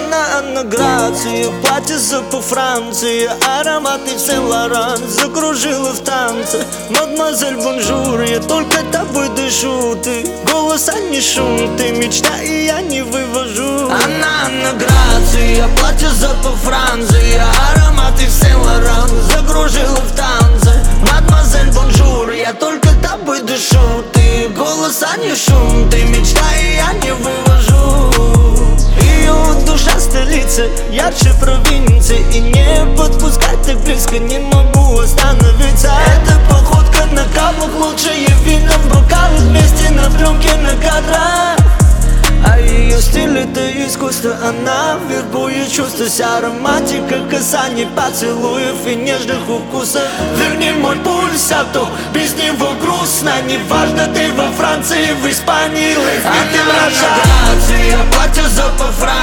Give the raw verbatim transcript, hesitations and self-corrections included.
Она, Анна Грация, платьице по Франции, ароматы в Сен-Лоран закружила в танце. Мадемуазель, бонжур, я только тобой дышу. Ты голос, а не шум, ты мечта, и я не вывожу. Она, Анна Грация, платьице по Франции, ароматы в Сен-Лоран закружила в танце. Мадемуазель, бонжур, я только тобой дышу. Ты голос, а не шум, ты мечта, и я не вывожу. Ее душа столицы, ярче провинции, и не подпускать так близко не могу остановиться. Эта походка на каблук, лучшее вино в бокалах, вместе на пленке, на кадрах. А ее стиль это искусство, она вербует чувства. Вся романтика касаний, поцелуев и нежных укусов. Верни мой пульс, а то без него грустно. Неважно, ты во Франции, в Испании, Анна Грация, платье за по Франции.